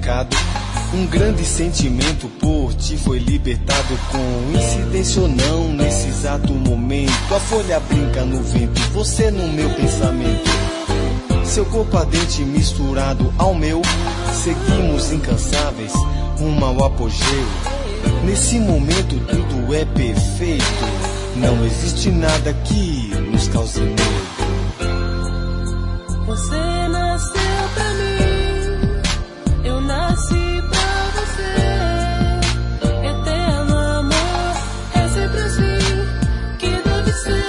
pecado. Um grande sentimento por ti foi libertado. Coincidência ou não, nesse exato momento, a folha brinca no vento, você no meu pensamento. Seu corpo ardente misturado ao meu, seguimos incansáveis rumo ao apogeu. Nesse momento tudo é perfeito, não existe nada que nos cause medo. Você nasceu pra mim, eu nasci pra você. Eterno amor, é sempre assim que deve ser.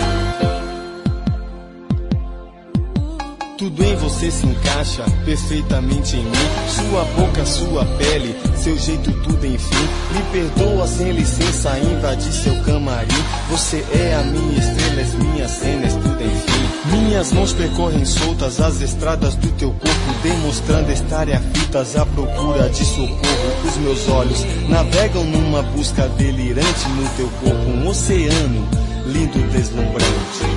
Tudo em você se encaixa perfeitamente em mim. Sua boca, sua pele, seu jeito, tudo enfim. Me perdoa sem licença, invadir seu camarim. Você é a minha estrela, és minha cena, és tudo enfim. Minhas mãos percorrem soltas as estradas do teu corpo, demonstrando estarem aflitas à procura de socorro. Os meus olhos navegam numa busca delirante no teu corpo, um oceano lindo, deslumbrante.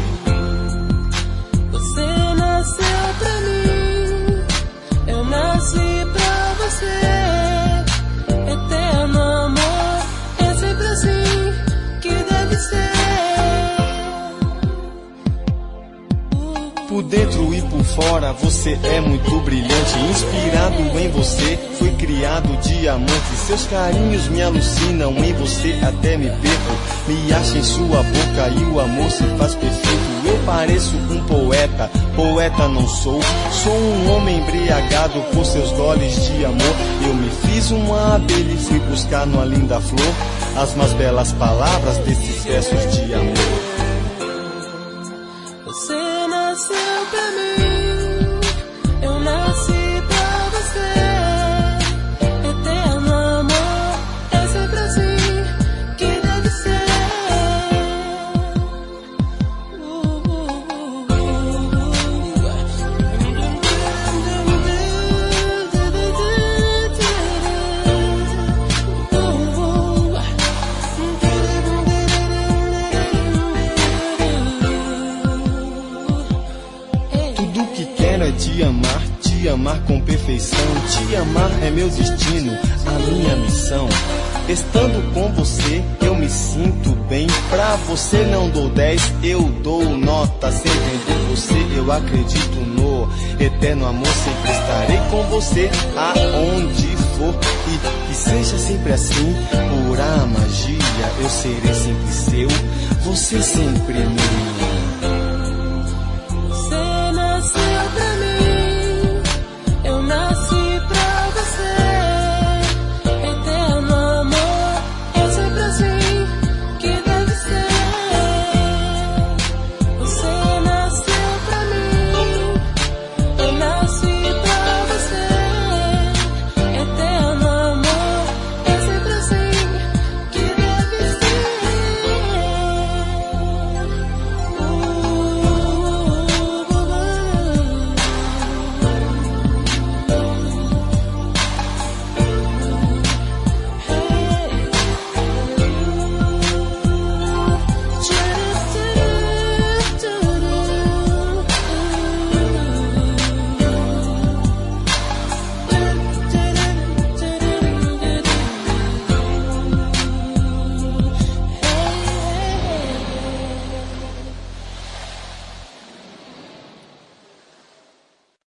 Você nasceu pra mim, eu nasci pra você. Eterno amor, é sempre assim que deve ser. Por dentro e por fora você é muito brilhante. Inspirado em você, fui criado diamante. Seus carinhos me alucinam, em você até me perco. Me acho em sua boca e o amor se faz perfeito. Eu pareço um poeta, poeta não sou. Sou um homem embriagado por seus goles de amor. Eu me fiz uma abelha e fui buscar numa linda flor as mais belas palavras desses versos de amor. Você nasceu pra mim, eu nasci pra você. Eterno amor, é sempre assim que deve ser. Tudo que quero é te amar com perfeição. Te amar é meu destino, a minha missão. Estando com você, eu me sinto bem. Pra você não dou 10, eu dou nota 100. Vendo você, eu acredito no eterno amor. Sempre estarei com você, aonde for. E seja sempre assim, pura magia. Eu serei sempre seu, você sempre minha.